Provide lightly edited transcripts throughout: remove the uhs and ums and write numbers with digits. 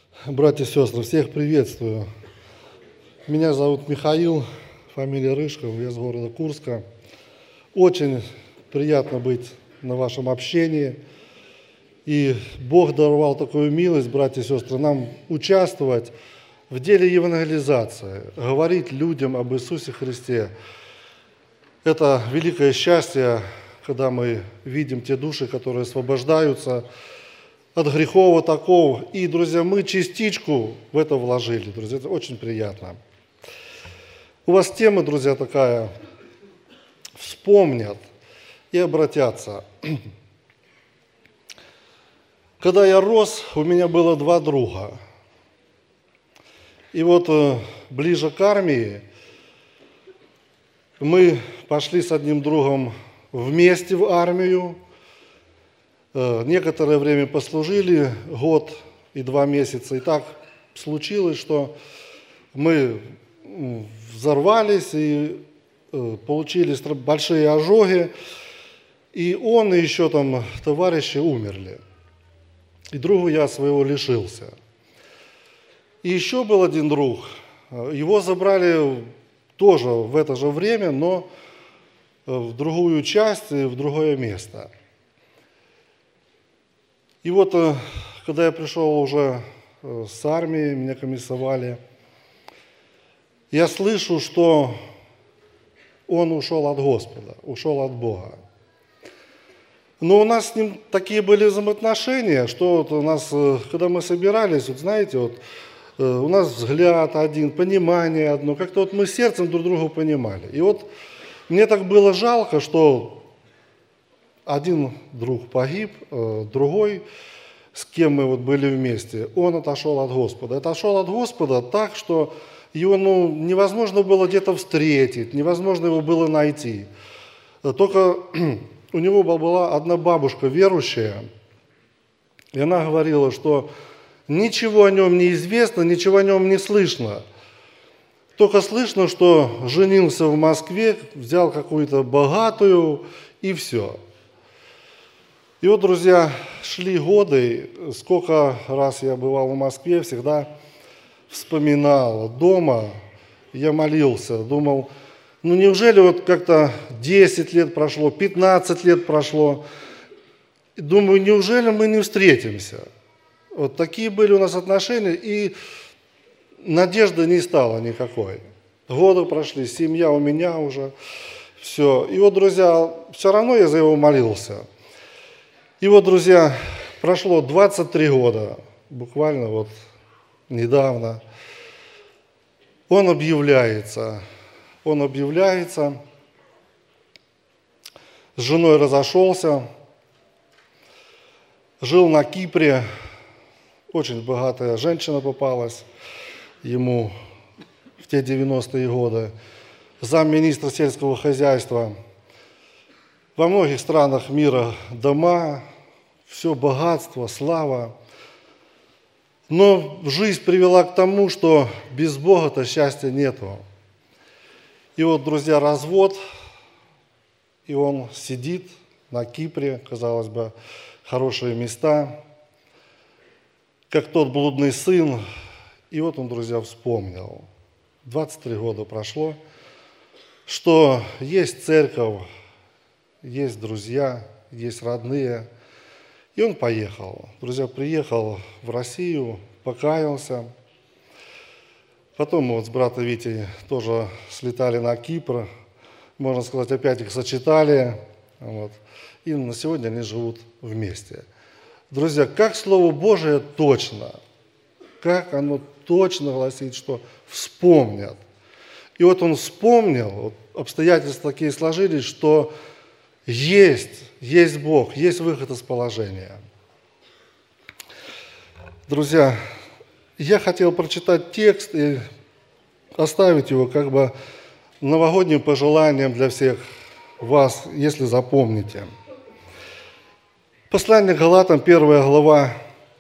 Братья и сестры, всех приветствую. Меня зовут Михаил, фамилия Рыжков, я с города Курска. Очень приятно быть на вашем общении. И Бог даровал такую милость, братья и сестры, нам участвовать в деле евангелизации, говорить людям об Иисусе Христе. Это великое счастье, когда мы видим те души, которые освобождаются от грехов, от оков. И, друзья, мы частичку в это вложили, друзья, это очень приятно. У вас тема, друзья, такая: вспомнят и обратятся. Когда я рос, у меня было 2 друга. И вот ближе к армии мы пошли с одним другом вместе в армию. Некоторое время послужили, 1 год и 2 месяца. И так случилось, что мы взорвались и получили большие ожоги. И он, и еще там товарищи умерли. И другу я своего лишился. И еще был один друг. Его забрали тоже в это же время, но в другую часть и в другое место. И вот, когда я пришел уже с армии, меня комиссовали, я слышу, что он ушел от Господа, ушел от Бога. Но у нас с ним такие были взаимоотношения, что вот у нас, когда мы собирались, вот знаете, вот, у нас взгляд один, понимание одно, как-то вот мы сердцем друг друга понимали. И вот мне так было жалко, что один друг погиб, другой, с кем мы вот были вместе, он отошел от Господа. Отошел от Господа так, что его невозможно было где-то встретить, невозможно его было найти. Только у него была одна бабушка верующая, и она говорила, что ничего о нем не известно, ничего о нем не слышно. Только слышно, что женился в Москве, взял какую-то богатую, и все. И вот, друзья, шли годы, сколько раз я бывал в Москве, всегда вспоминал дома, я молился, думал, неужели вот как-то 10 лет прошло, 15 лет прошло, думаю, неужели мы не встретимся? Вот такие были у нас отношения, и надежды не стало никакой. Годы прошли, семья у меня уже, все. И вот, друзья, все равно я за него молился. И вот, друзья, прошло 23 года, буквально вот недавно. Он объявляется, с женой разошелся, жил на Кипре, очень богатая женщина попалась ему в те 90-е годы, замминистра сельского хозяйства. Во многих странах мира дома, все богатство, слава. Но жизнь привела к тому, что без Бога-то счастья нету. И вот, друзья, развод, и он сидит на Кипре, казалось бы, хорошие места, как тот блудный сын. И вот он, друзья, вспомнил, 23 года прошло, что есть церковь, есть друзья, есть родные. И он поехал. Друзья, приехал в Россию, покаялся. Потом мы вот с братом Витей тоже слетали на Кипр. Можно сказать, опять их сочетали. Вот. И на сегодня они живут вместе. Друзья, как Слово Божие точно, как оно точно гласит, что вспомнят. И вот он вспомнил, вот обстоятельства такие сложились, что есть Бог, есть выход из положения. Друзья, я хотел прочитать текст и оставить его как бы новогодним пожеланием для всех вас, если запомните. Послание к Галатам, 1 глава,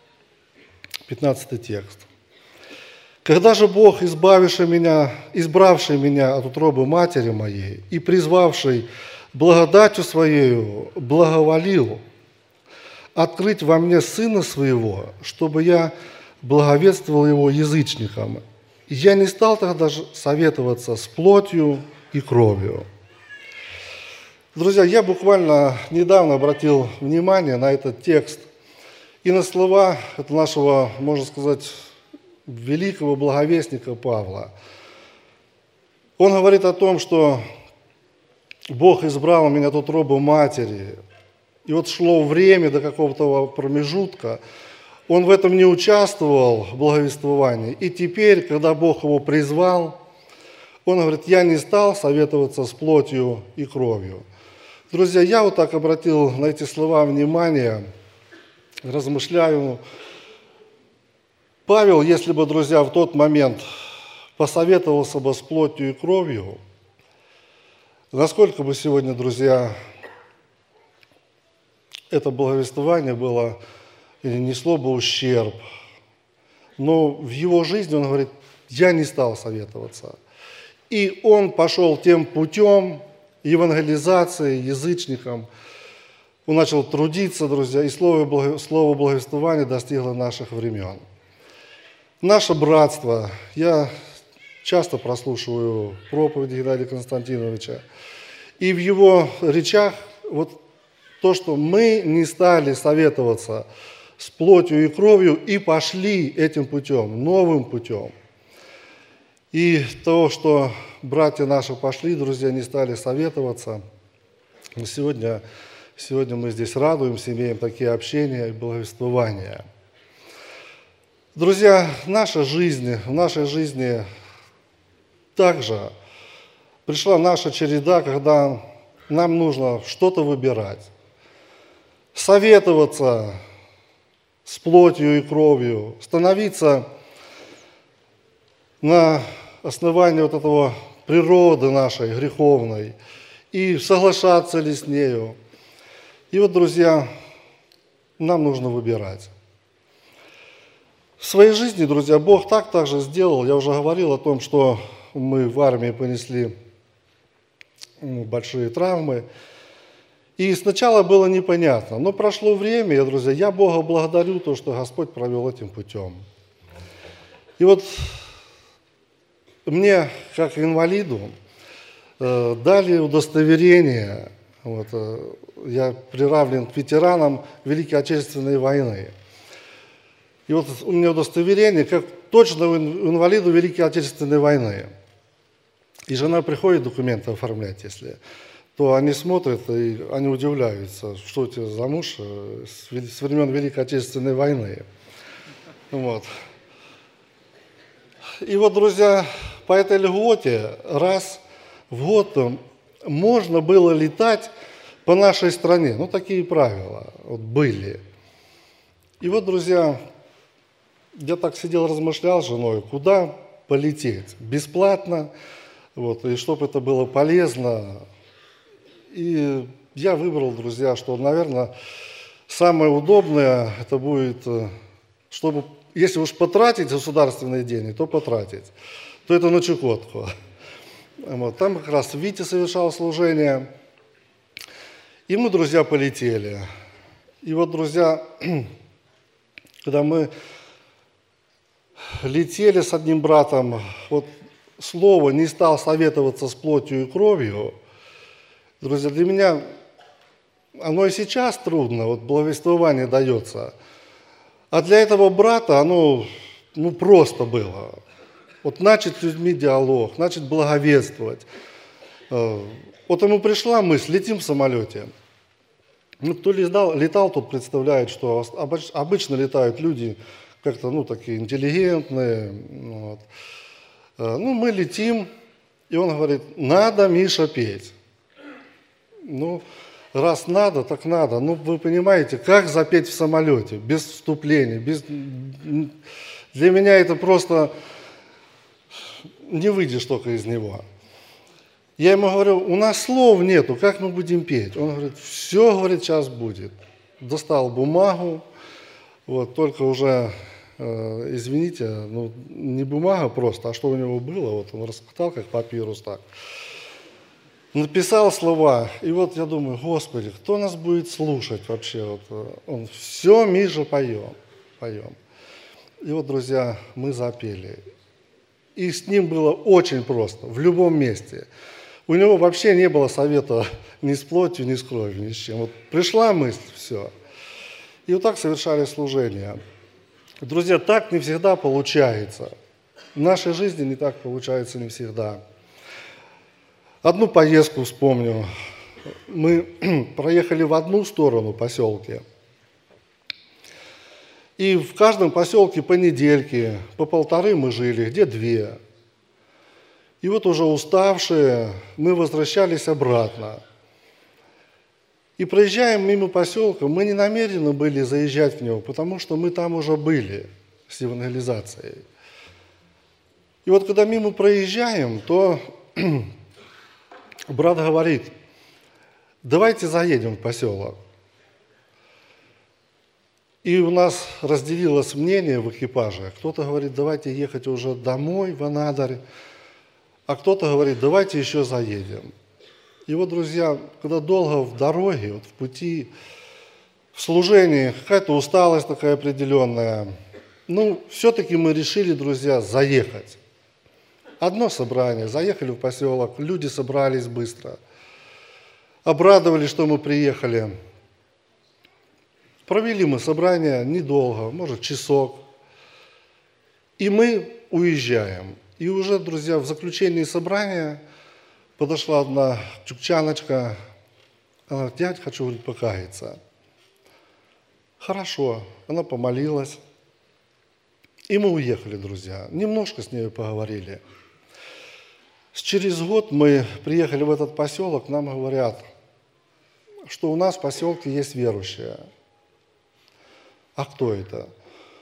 15 текст. «Когда же Бог, избравший меня от утробы матери моей и призвавший благодатью Своею благоволил открыть во мне Сына Своего, чтобы я благовествовал его язычникам. И я не стал тогда советоваться с плотью и кровью. Друзья, я буквально недавно обратил внимание на этот текст и на слова нашего, можно сказать, великого благовестника Павла. Он говорит о том, что Бог избрал меня от утробы матери. И вот шло время до какого-то промежутка, он в этом не участвовал, в благовествовании. И теперь, когда Бог его призвал, он говорит, я не стал советоваться с плотью и кровью. Друзья, я вот так обратил на эти слова внимание, размышляю. Павел, если бы, друзья, в тот момент посоветовался бы с плотью и кровью, насколько бы сегодня, друзья, это благовествование было или несло бы ущерб. Но в его жизни он говорит, я не стал советоваться. И он пошел тем путем евангелизации язычникам. Он начал трудиться, друзья, и слово благовествования достигло наших времен. Наше братство, я часто прослушиваю проповеди Геннадия Константиновича, и в его речах вот то, что мы не стали советоваться с плотью и кровью и пошли этим путем, новым путем. И то, что братья наши пошли, друзья, не стали советоваться. Сегодня мы здесь радуемся, имеем такие общения и благовествования. Друзья, в нашей жизни также пришла наша череда, когда нам нужно что-то выбирать. Советоваться с плотью и кровью, становиться на основании вот этого природы нашей греховной и соглашаться ли с нею. И вот, друзья, нам нужно выбирать. В своей жизни, друзья, Бог также сделал. Я уже говорил о том, что мы в армии понесли большие травмы. И сначала было непонятно, но прошло время, друзья, я Бога благодарю, то, что Господь провел этим путем. И вот мне, как инвалиду, дали удостоверение, я приравнен к ветеранам Великой Отечественной войны. И вот у меня удостоверение, как точно инвалиду Великой Отечественной войны. И жена приходит документы оформлять, то они смотрят и они удивляются, что у тебя за муж с времен Великой Отечественной войны. Вот. И вот, друзья, по этой льготе раз в год можно было летать по нашей стране. Ну, такие правила были. И вот, друзья, я так сидел, размышлял с женой, куда полететь. Бесплатно, и чтобы это было полезно. И я выбрал, друзья, что, наверное, самое удобное это будет, чтобы, если уж потратить государственные деньги, то потратить, то это на Чукотку. Там как раз Витя совершал служение. И мы, друзья, полетели. И вот, друзья, когда мы летели с одним братом, слово «не стал советоваться с плотью и кровью», друзья, для меня оно и сейчас трудно, благовествование дается. А для этого брата оно просто было. Начать с людьми диалог, начать благовествовать. Ему пришла мысль, летим в самолете. Кто летал, тот представляет, что обычно летают люди как-то, такие интеллигентные. Мы летим, и он говорит, надо, Миша, петь. Раз надо, так надо. Вы понимаете, как запеть в самолете, без вступлений, Для меня это просто не выйдешь только из него. Я ему говорю, у нас слов нету, как мы будем петь? Он говорит, все, говорит, сейчас будет. Достал бумагу, только уже, извините, не бумага просто, а что у него было, он раскатал, как папирус так. Написал слова, и я думаю, Господи, кто нас будет слушать вообще? Он, все, Миша, поем. И вот, друзья, мы запели. И с ним было очень просто, в любом месте. У него вообще не было совета ни с плотью, ни с кровью, ни с чем. Вот пришла мысль, все. И вот так совершали служение. Друзья, так не всегда получается. В нашей жизни не так получается не всегда. Одну поездку вспомню. Мы проехали в одну сторону поселки. И в каждом поселке по недельке, по полторы мы жили, где две. И вот уже уставшие, мы возвращались обратно. И проезжаем мимо поселка, мы не намерены были заезжать в него, потому что мы там уже были с евангелизацией. И вот когда мимо проезжаем, то брат говорит: давайте заедем в поселок. И у нас разделилось мнение в экипаже. Кто-то говорит: давайте ехать уже домой, в Анадырь. А кто-то говорит: давайте еще заедем. И вот, друзья, когда долго в дороге, вот в пути, в служении, какая-то усталость такая определенная, все-таки мы решили, друзья, заехать. Одно собрание, заехали в поселок, люди собрались быстро. Обрадовались, что мы приехали. Провели мы собрание недолго, может, часок. И мы уезжаем. И уже, друзья, в заключении собрания подошла одна чукчаночка. Она говорит: дядь, хочу, говорит, покаяться. Хорошо. Она помолилась. И мы уехали, друзья. Немножко с ней поговорили. Через год мы приехали в этот поселок, нам говорят, что у нас в поселке есть верующие. А кто это?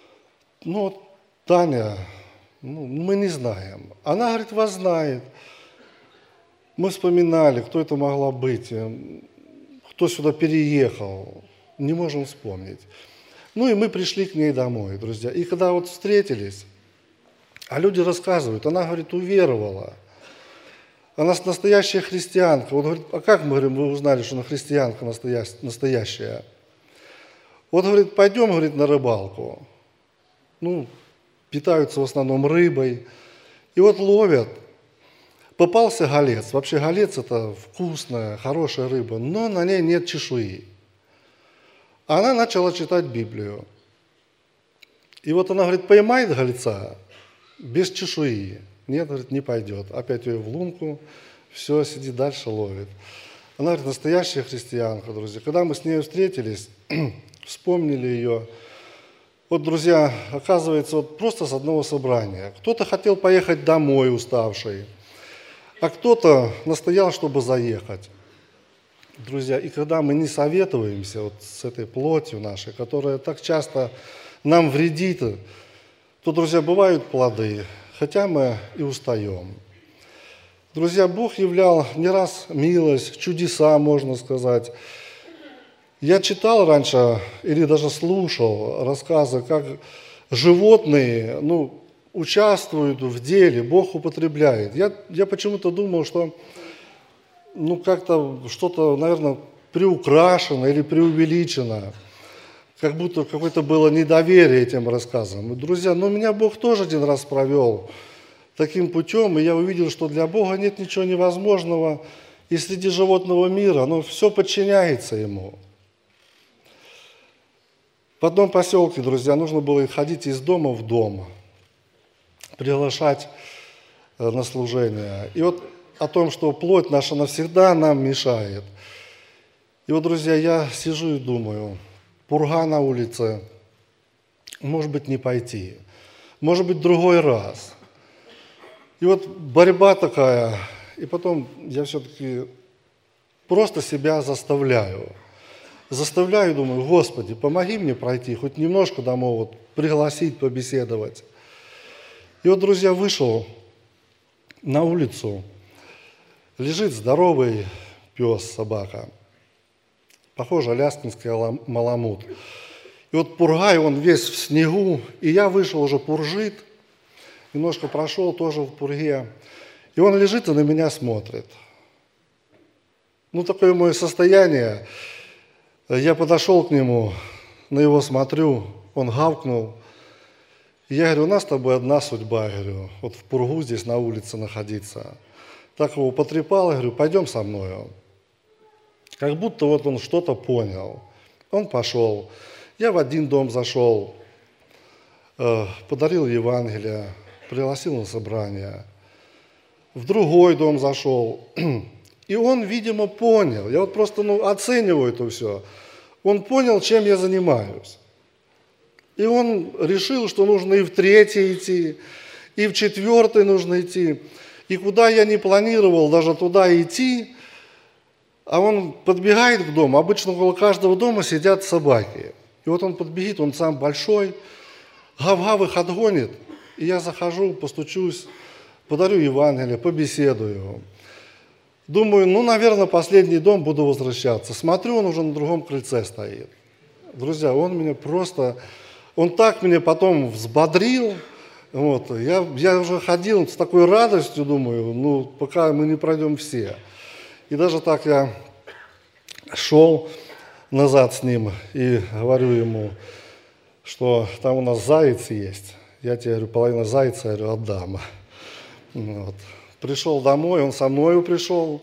Таня, мы не знаем. Она, говорит, вас знает. Мы вспоминали, кто это могла быть, кто сюда переехал. Не можем вспомнить. И мы пришли к ней домой, друзья. И когда вот встретились, а люди рассказывают, она, говорит, уверовала. Она настоящая христианка. Вот говорит: а как, мы говорим, вы узнали, что она христианка настоящая? Вот, говорит, пойдем, говорит, на рыбалку. Питаются в основном рыбой. И вот ловят. Попался голец. Вообще голец – это вкусная, хорошая рыба, но на ней нет чешуи. Она начала читать Библию. И вот она, говорит, поймает голеца без чешуи. Нет, говорит, не пойдет. Опять ее в лунку, все, сидит дальше, ловит. Она, говорит, настоящая христианка, друзья. Когда мы с ней встретились, вспомнили ее. Вот, друзья, оказывается, вот просто с одного собрания. Кто-то хотел поехать домой уставший, а кто-то настоял, чтобы заехать. Друзья, и когда мы не советуемся вот с этой плотью нашей, которая так часто нам вредит, то, друзья, бывают плоды, хотя мы и устаем. Друзья, Бог являл не раз милость, чудеса, можно сказать. Я читал раньше или даже слушал рассказы, как животные участвуют в деле, Бог употребляет. Я почему-то думал, что как-то что-то, наверное, приукрашено или преувеличено, как будто какое-то было недоверие этим рассказам. И, друзья, меня Бог тоже один раз провел таким путем, и я увидел, что для Бога нет ничего невозможного, и среди животного мира, все подчиняется Ему. В одном поселке, друзья, нужно было ходить из дома в дом, приглашать на служение. И вот о том, что плоть наша навсегда нам мешает. И вот, друзья, я сижу и думаю, пурга на улице, может быть, не пойти, может быть, другой раз. И вот борьба такая, и потом я все-таки просто себя заставляю. Заставляю, думаю, Господи, помоги мне пройти, хоть немножко домой, вот, пригласить, побеседовать. И вот, друзья, вышел на улицу, лежит здоровый пес, собака, похоже, аляскинский маламут. И вот пургай, он весь в снегу, и я вышел, уже пуржит, немножко прошел, тоже в пурге, и он лежит и на меня смотрит. Такое мое состояние. Я подошел к нему, на его смотрю, он гавкнул. И я говорю, у нас с тобой одна судьба, говорю, вот в пургу здесь на улице находиться. Так его потрепал, говорю, пойдем со мною. Как будто вот он что-то понял. Он пошел. Я в один дом зашел, подарил Евангелие, пригласил на собрание. В другой дом зашел. И он, видимо, понял. Я вот просто оцениваю это все. Он понял, чем я занимаюсь. И он решил, что нужно и в третий идти, и в четвертый нужно идти. И куда я не планировал даже туда идти, а он подбегает к дому. Обычно около каждого дома сидят собаки. И вот он подбегит, он сам большой, гав-гав их отгонит. И я захожу, постучусь, подарю Евангелие, побеседую. Думаю, наверное, последний дом буду возвращаться. Смотрю, он уже на другом крыльце стоит. Друзья, он так меня потом взбодрил. Вот, я уже ходил с такой радостью, думаю, пока мы не пройдем все. И даже так я шел назад с ним и говорю ему, что там у нас заяц есть. Я тебе, говорю, половину зайца, говорю, отдам. Вот. Пришел домой, он со мною пришел.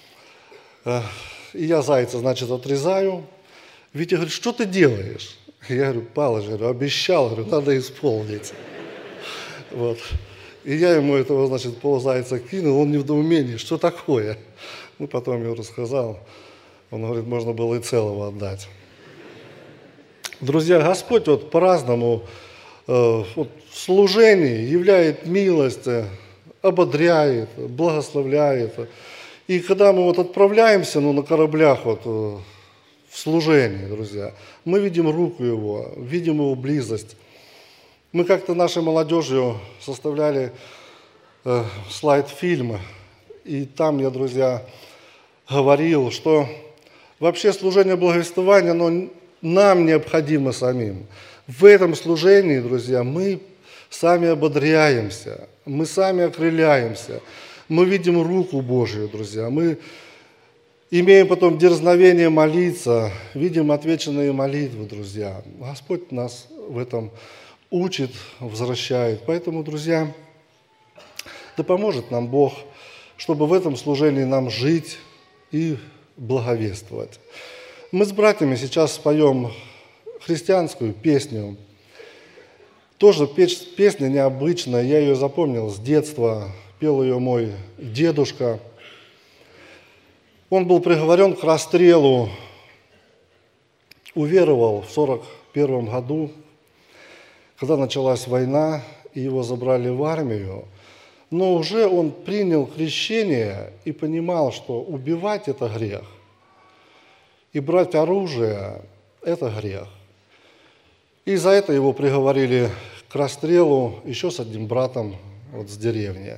И я зайца, значит, отрезаю. Витя говорит, что ты делаешь? Я говорю, Павлович, обещал, надо исполнить. Вот. И я ему этого, значит, ползайца кинул, он не в недоумении, что такое? Потом я рассказал. Он говорит, можно было и целого отдать. Друзья, Господь вот по-разному в служении являет милость, ободряет, благословляет. И когда мы отправляемся на кораблях в служении, друзья, мы видим руку Его, видим Его близость. Мы как-то нашей молодежью составляли слайд-фильм, и там я, друзья, говорил, что вообще служение благовествования, оно нам необходимо самим. В этом служении, друзья, мы сами ободряемся, мы сами окрыляемся, мы видим руку Божию, друзья, мы имеем потом дерзновение молиться, видим отвеченные молитвы, друзья. Господь нас в этом учит, возвращает. Поэтому, друзья, да поможет нам Бог, чтобы в этом служении нам жить и благовествовать. Мы с братьями сейчас споем христианскую песню. Тоже песня необычная, я ее запомнил с детства, пел ее мой дедушка. Он был приговорен к расстрелу, уверовал в 1941 году, когда началась война, и его забрали в армию. Но уже он принял крещение и понимал, что убивать – это грех. И брать оружие – это грех. И за это его приговорили к расстрелу еще с одним братом с деревни.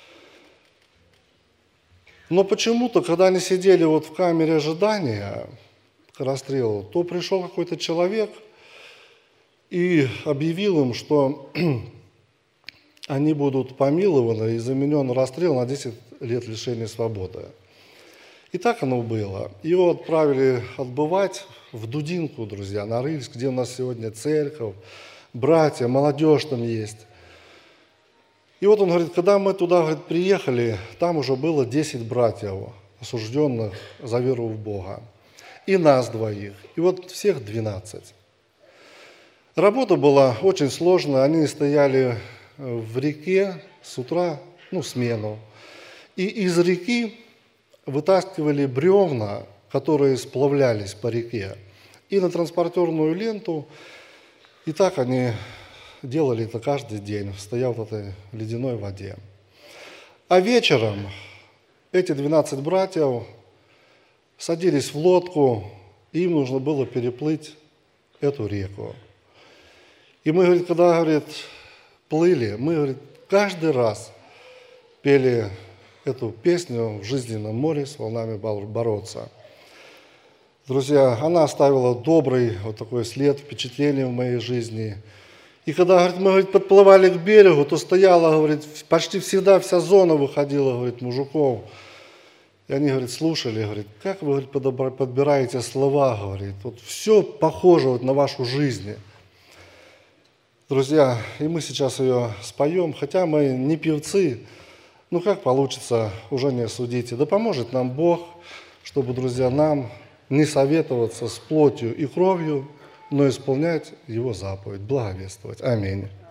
Но почему-то, когда они сидели в камере ожидания к расстрелу, то пришел какой-то человек и объявил им, что они будут помилованы и заменен расстрел на 10 лет лишения свободы. И так оно было. Его отправили отбывать в Дудинку, друзья, на Рыльск, где у нас сегодня церковь, братья, молодежь там есть. И вот он говорит, когда мы туда приехали, там уже было 10 братьев, осужденных за веру в Бога. И нас двоих. И вот всех 12. Работа была очень сложная. Они стояли в реке с утра, смену. И из реки вытаскивали бревна, которые сплавлялись по реке, и на транспортерную ленту. И так они делали это каждый день, стоя в этой ледяной воде. А вечером эти 12 братьев садились в лодку, и им нужно было переплыть эту реку. И мы, когда, плыли, мы, каждый раз пели эту песню «В жизненном море с волнами бороться». Друзья, она оставила добрый такой след, впечатление в моей жизни. И когда, мы, подплывали к берегу, то стояла, почти всегда вся зона выходила, мужиков. И они, слушали, как вы, подбираете слова, вот все похоже на вашу жизнь. Друзья, и мы сейчас ее споем, хотя мы не певцы, ну как получится, уже не судите. Да поможет нам Бог, чтобы, друзья, нам не советоваться с плотью и кровью, но исполнять Его заповедь, благовествовать. Аминь.